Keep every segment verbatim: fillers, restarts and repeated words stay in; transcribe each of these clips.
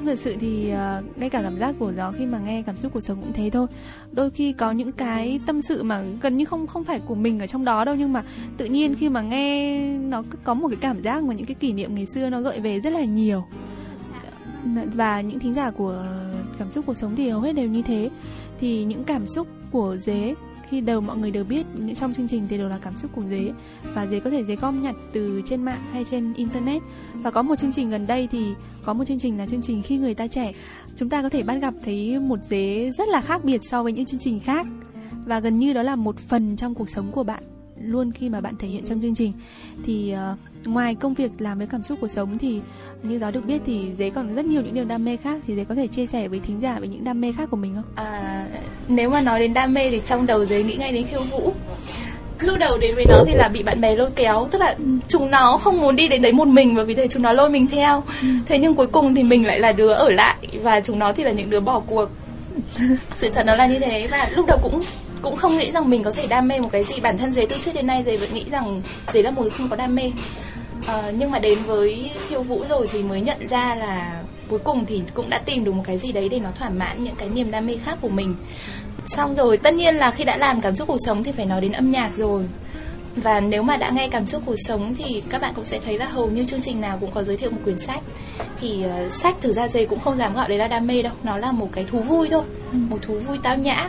Thật sự thì uh, ngay cả cảm giác của Gió khi mà nghe Cảm xúc cuộc sống cũng thế thôi. Đôi khi có những cái tâm sự mà gần như không không phải của mình ở trong đó đâu, nhưng mà tự nhiên khi mà nghe nó có một cái cảm giác mà những cái kỷ niệm ngày xưa nó gợi về rất là nhiều. Và những thính giả của Cảm xúc cuộc sống thì hầu hết đều như thế. Thì những cảm xúc của Dế khi đầu mọi người đều biết trong chương trình thì đều là cảm xúc của Dế, và Dế có thể Dế gom nhặt từ trên mạng hay trên internet. Và có một chương trình gần đây thì có một chương trình là chương trình Khi Người Ta Trẻ. Chúng ta có thể bắt gặp thấy một Dế rất là khác biệt so với những chương trình khác, và gần như đó là một phần trong cuộc sống của bạn luôn khi mà bạn thể hiện trong chương trình. Thì uh, ngoài công việc làm với Cảm xúc cuộc sống thì như Gió được biết thì Dế còn rất nhiều những điều đam mê khác. Thì Dế có thể chia sẻ với thính giả về những đam mê khác của mình không? À, nếu mà nói đến đam mê thì trong đầu Dế nghĩ ngay đến khiêu vũ. Lúc đầu đến với nó thì là bị bạn bè lôi kéo, tức là chúng nó không muốn đi đến đấy một mình và vì thế chúng nó lôi mình theo. Thế nhưng cuối cùng thì mình lại là đứa ở lại và chúng nó thì là những đứa bỏ cuộc. Sự thật nó là như thế. Và lúc đầu cũng cũng không nghĩ rằng mình có thể đam mê một cái gì. Bản thân Dế từ trước đến nay Dế vẫn nghĩ rằng Dế là một người không có đam mê. À, nhưng mà đến với khiêu vũ rồi thì mới nhận ra là cuối cùng thì cũng đã tìm được một cái gì đấy để nó thỏa mãn những cái niềm đam mê khác của mình. Xong rồi tất nhiên là khi đã làm Cảm xúc cuộc sống thì phải nói đến âm nhạc rồi. Và nếu mà đã nghe Cảm xúc cuộc sống thì các bạn cũng sẽ thấy là hầu như chương trình nào cũng có giới thiệu một quyển sách. Thì uh, sách thực ra Dế cũng không dám gọi đấy là đam mê đâu. Nó là một cái thú vui thôi, một thú vui tao nhã.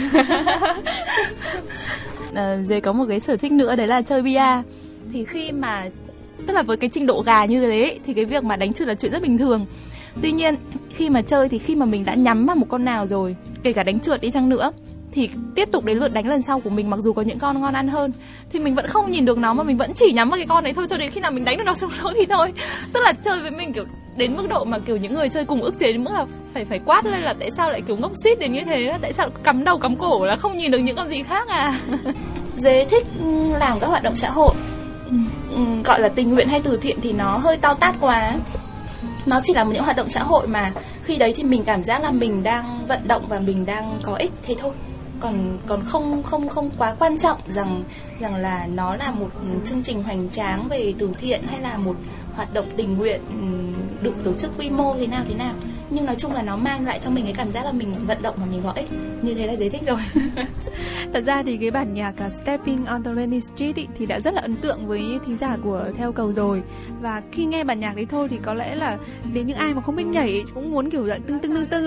À, Dế có một cái sở thích nữa đấy là chơi bia. Thì khi mà tức là với cái trình độ gà như thế thì cái việc mà đánh trượt là chuyện rất bình thường. Tuy nhiên khi mà chơi thì khi mà mình đã nhắm vào một con nào rồi, kể cả đánh trượt đi chăng nữa, thì tiếp tục đến lượt đánh lần sau của mình, mặc dù có những con ngon ăn hơn thì mình vẫn không nhìn được nó mà mình vẫn chỉ nhắm vào cái con đấy thôi cho đến khi nào mình đánh được nó xuống đó thì thôi. Tức là chơi với mình kiểu đến mức độ mà kiểu những người chơi cùng ức chế đến mức là phải phải quát lên là tại sao lại kiểu ngốc xít đến như thế, tại sao cắm đầu cắm cổ là không nhìn được những con gì khác à. Dế thích làm các hoạt động xã hội, gọi là tình nguyện hay từ thiện thì nó hơi to tát quá. Nó chỉ là một những hoạt động xã hội mà khi đấy thì mình cảm giác là mình đang vận động và mình đang có ích thế thôi. Còn còn không không không quá quan trọng rằng rằng là nó là một chương trình hoành tráng về từ thiện hay là một hoạt động tình nguyện được tổ chức quy mô thế nào thế nào. Nhưng nói chung là nó mang lại cho mình cái cảm giác là mình vận động và mình có ích. Như thế là Dế thích rồi. Thật ra thì cái bản nhạc uh, Stepping on the Rainy Street ý, thì đã rất là ấn tượng với thính giả của Theo Cầu rồi. Và khi nghe bản nhạc đấy thôi thì có lẽ là đến những ai mà không biết nhảy ý, cũng muốn kiểu dạng tưng tưng tưng tưng.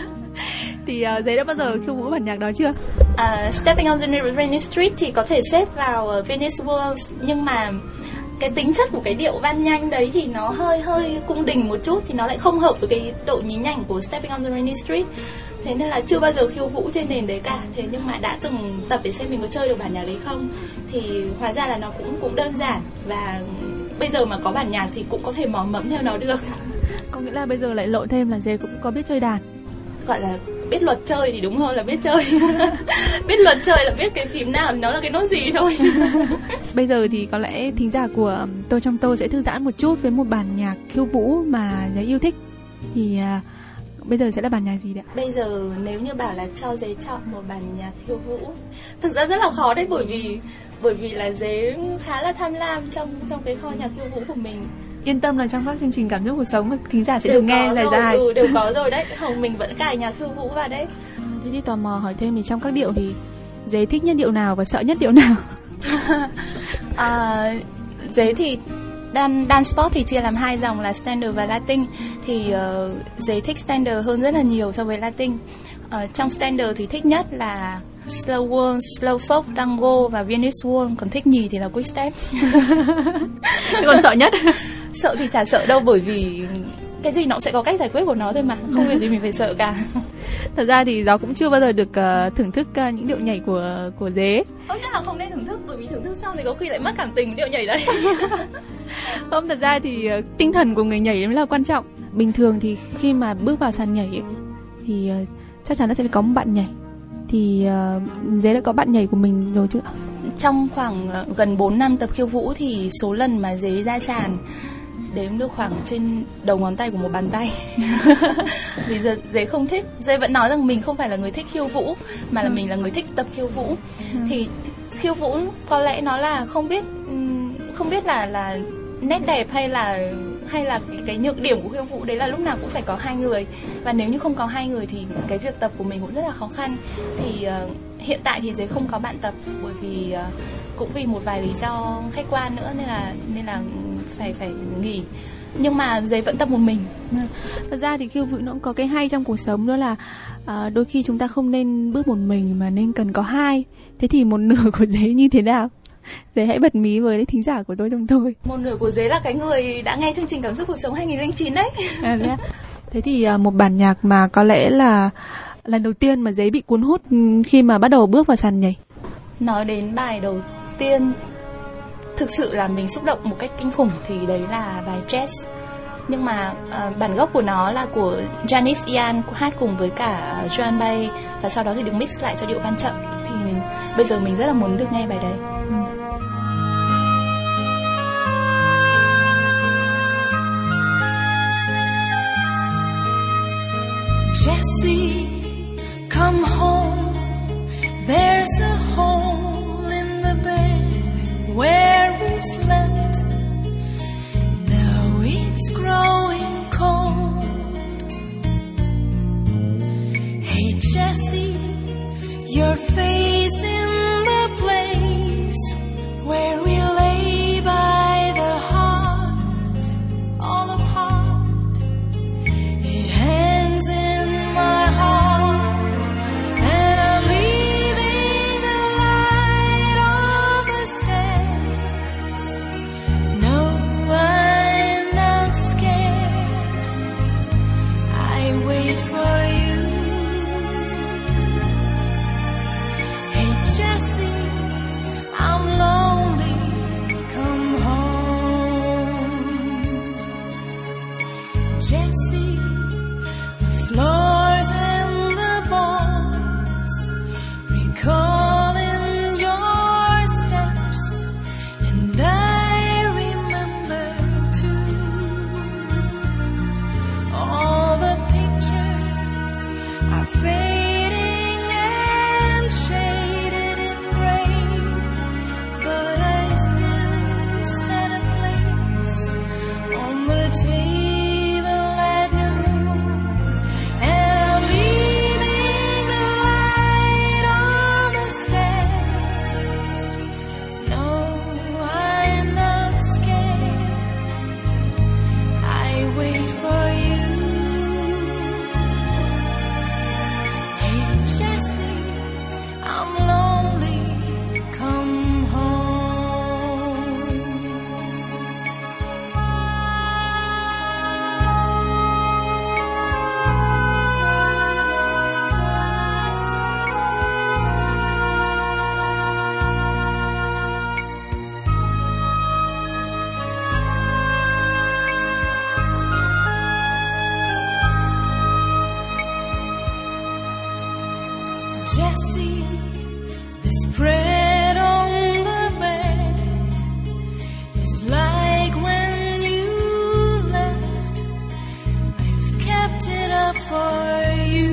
Thì uh, Dế đã bao giờ khiêu vũ bản nhạc đó chưa? Uh, Stepping on the Rainy Street thì có thể xếp vào uh, Venice World, nhưng mà cái tính chất của cái điệu van nhanh đấy thì nó hơi hơi cung đình một chút, thì nó lại không hợp với cái độ nhí nhảnh của Stepping on the Rainy Street. Thế nên là chưa bao giờ khiêu vũ trên nền đấy cả. Thế nhưng mà đã từng tập để xem mình có chơi được bản nhạc đấy không, thì hóa ra là nó cũng cũng đơn giản. Và bây giờ mà có bản nhạc thì cũng có thể mò mẫm theo nó được. Có nghĩa là bây giờ lại lộ thêm là Dế cũng có biết chơi đàn. Gọi là biết luật chơi thì đúng hơn là biết chơi. Biết luật chơi là biết cái phím nào nó là cái nốt gì thôi. Bây giờ thì có lẽ thính giả của Tôi Trong Tôi sẽ thư giãn một chút với một bản nhạc khiêu vũ mà Dế yêu thích. Thì uh, bây giờ sẽ là bản nhạc gì đấy ạ? Bây giờ nếu như bảo là cho Dế chọn một bản nhạc khiêu vũ, thực ra rất là khó đấy, bởi vì bởi vì là Dế khá là tham lam trong trong cái kho nhạc khiêu vũ của mình. Yên tâm là trong các chương trình Cảm xúc cuộc sống thính giả sẽ được nghe lời dài. Ừ, đều có rồi đấy. Hồng mình vẫn cài nhạc khiêu vũ vào đấy. Thế thì tò mò hỏi thêm thì trong các điệu thì Dế thích nhất điệu nào và sợ nhất điệu nào? à, Dế thì Dan, dance pop thì chia làm hai dòng là standard và Latin. Thì uh, Dế thích standard hơn rất là nhiều so với Latin. uh, Trong standard thì thích nhất là slow world, slow folk, tango và Viennese waltz. Còn thích nhì thì là quick step. Còn sợ nhất? Sợ thì chả sợ đâu, bởi vì cái gì nó cũng sẽ có cách giải quyết của nó thôi mà, không việc gì mình phải sợ cả. Thật ra thì Gió cũng chưa bao giờ được uh, thưởng thức uh, những điệu nhảy của của Dế. Tốt nhất là không nên thưởng thức, bởi vì thưởng thức xong thì có khi lại mất cảm tình điệu nhảy đấy. Không, thật ra thì uh, tinh thần của người nhảy mới là quan trọng. Bình thường thì khi mà bước vào sàn nhảy ấy, thì uh, chắc chắn là sẽ có một bạn nhảy. Thì uh, Dế đã có bạn nhảy của mình rồi chứ? Trong khoảng uh, gần bốn năm tập khiêu vũ thì số lần mà Dế ra sàn đếm được khoảng trên đầu ngón tay của một bàn tay. Vì giờ Dế không thích, Dế vẫn nói rằng mình không phải là người thích khiêu vũ, mà là ừ. mình là người thích tập khiêu vũ. ừ. Thì khiêu vũ có lẽ nó là không biết không biết là là nét đẹp hay là hay là cái, cái nhược điểm của khiêu vũ đấy là lúc nào cũng phải có hai người, và nếu như không có hai người thì cái việc tập của mình cũng rất là khó khăn. Thì uh, hiện tại thì Giấy không có bạn tập, bởi vì uh, cũng vì một vài lý do khách quan nữa nên là nên là phải phải nghỉ. Nhưng mà Giấy vẫn tập một mình. Thật ra thì khiêu vũ nó cũng có cái hay trong cuộc sống, đó là uh, đôi khi chúng ta không nên bước một mình mà nên cần có hai. Thế thì một nửa của Giấy như thế nào? Giấy hãy bật mí với thính giả của tôi trong tôi. Một nửa của Giấy là cái người đã nghe chương trình Cảm xúc cuộc sống hai nghìn lẻ chín đấy. À, thế, thế thì uh, một bản nhạc mà có lẽ là lần đầu tiên mà Giấy bị cuốn hút khi mà bắt đầu bước vào sàn nhảy. Nói đến bài đầu tiên thực sự là mình xúc động một cách kinh khủng thì đấy là bài Jazz. Nhưng mà uh, bản gốc của nó là của Janice Ian hát cùng với cả Joan Baez, và sau đó thì được mix lại cho điệu ban chậm. Thì bây giờ mình rất là muốn được nghe bài đấy. Ừ. Jessie, come home. There's a hole in the bed where we slept. Now it's growing cold. Hey Jessie, your face in the place where we lay by the hearth, all apart. It hangs in my heart, and I'm leaving the light on the stairs. No, I'm not scared. I wait for you. Hey Jessie, I'm lonely, come home. Jessie, the floors and the boards, recalling your steps, and I remember too. All the pictures are fading and shaded in gray, but I still set a place on the table at noon, and I'm leaving the light on the stairs. No, I'm not scared. I wait for you. Hey Jessie, I'm lonely, come home. Jessie, the spread on the bed is like when you left. I've kept it up for you,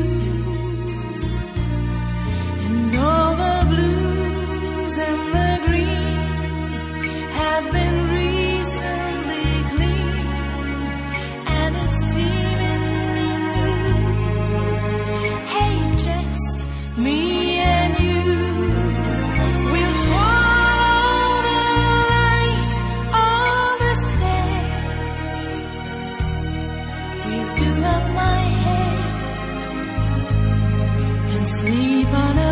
and all the blues and the greens have been recently cleaned, and it's seemingly new. Hey Jess, me and you will swallow the light on the stairs. We'll do up my hair and sleep on a